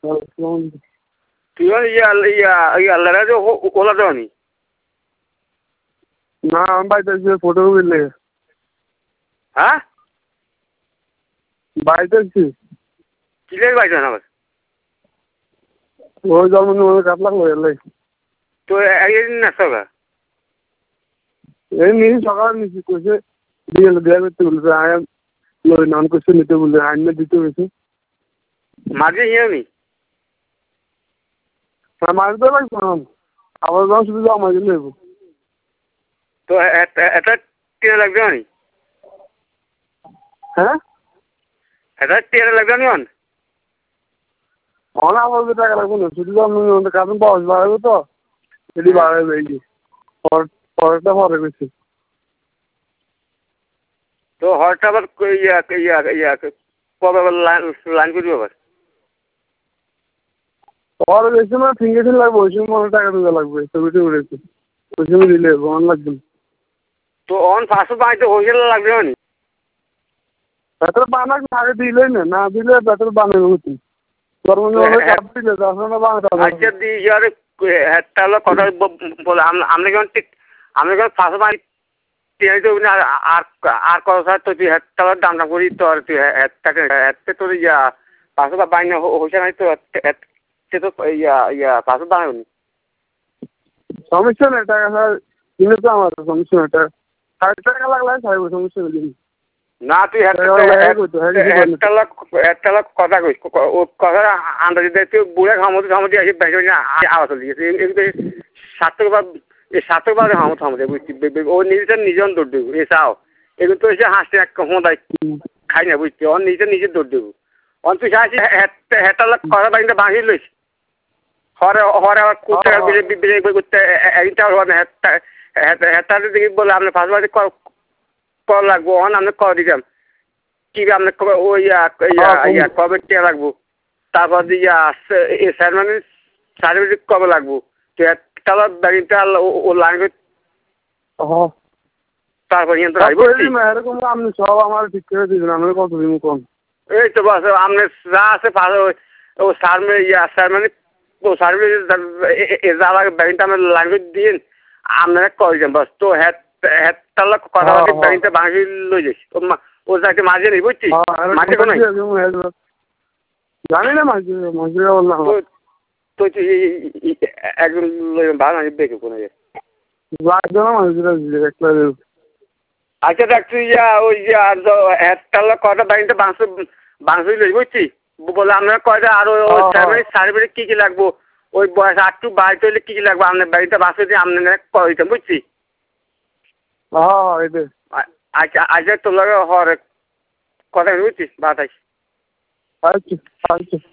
তুই আল্লাহ ওলা দেওয়ানি না আমি বাড়িতে ফটো বুঝলে হ্যাঁ বাড়িতে আছি কিলের বাইক না আবার ওই জন্মদিন কাপ লাগলো এলাই তো একদিন নাচতে হবে এই নিয়ে সকালে নিচ্ছি কইছে দিয়ে দেয়া করতে বলছে আয় নান করছে নিতে বলছে আইনে দিতে হয়েছে মাঝে হিও নি হ্যাঁ মাছ দেওয়া লাগবে আবার যখন শুধু জমা দিলে তো এটা টেনে লাগবে নি হ্যাঁ এটা টেনে লাগবে নি অন আমার টাকা লাগবে না শুধু জন্মদিন কারণ বয়স বাড়াবে তো এটি বাড়াবে এই যে পরেরটা পরে গেছে তো হরটা আবার কবে আবার লাইন করবি আবার পরে বেশি না ফিঙ্গার লাগবে ওই সময় মনে টাকা দিতে লাগবে ছবিটি উঠেছে ওই সময় দিলে অন লাগবে তো অন পাঁচশো বানাইতে হয়েছিল লাগবে নি বেতন বানাক আগে দিলেই না দিলে বেতন বানাবে হচ্ছে দিলে আচ্ছা দিয়ে হেডটা হলো কথা বলে আমরা কেমন ঠিক আমরা কেমন পাঁচশো বানাই আর কত স্যার তো তুই হেডটা দামটা করি তো আর তুই হেডটাকে হেডতে তোর পাঁচশো বানিয়ে হয়েছে নাই তো সে তো পাঁচশো বানাবে নি সমস্যা নেই টাকা স্যার কিনে তো আমার সমস্যা নেই টাকা 60 টাকা লাগলে ছাড়বো সমস্যা নেই না তুই একটা কথা কইস কথা আন্দাজ দেয় তুই বুড়ে ঘামতি আসি বেঁচে আওয়াজ চলে গেছে এগুলো সাতক বাজে হামতে বুঝছি ও নিজের দৌড় দেবো এ চাও এগুলো তো এসে হাসতে এক হোঁদাই খাই না বুঝছি ওর নিজে দৌড় দেবো অন তুই চাইছি হেঁটা কথা বাড়িতে বাঁধি লইস হরে আবার করতে করতে একটা হেঁটা দেখি বলে আপনার ফার্স্ট বাড়ি কল লাগবো অন আপনি কল দিতাম কি আপনি কবে ওই কবে টিয়া লাগবো তারপর স্যারমানি সার্টিফিকেট কবে লাগবো তাহলে ব্যাগিংটা ও লাগবে তারপর এরকম আপনি সব আমার ঠিক করে দিবেন আমি কত দিন কম এই তো বাস আপনি যা আছে ও স্যারমানি ও সার্টিফিকেট যা লাগে ব্যাগিংটা আমি লাগবে দিন আপনারা কল দিন বাস তো তাহলে কথা ব্যাগিংটা ভাঙি লই যাইস ও যাকে মাঝে নেই বুঝছি মাঝে কোনো জানি না মাঝে বললাম তো একজন ভালো না দেখে কোনো লাগবে না মাঝে আচ্ছা দেখ তুই ওই তাহলে কটা ব্যাগিংটা বাংশুই লই বুঝছি বলে আপনারা কয়টা আরো সার্টিফিকেট কি লাগবো ওই বয়স একটু বাড়িতে হলে কি লাগবো আপনার ব্যাগিংটা বাঁচতে দিয়ে আপনারা কয় দিতাম বুঝছি আচ্ছা তোর লাগে হরে কথা বুঝছিস বাতাস আচ্ছা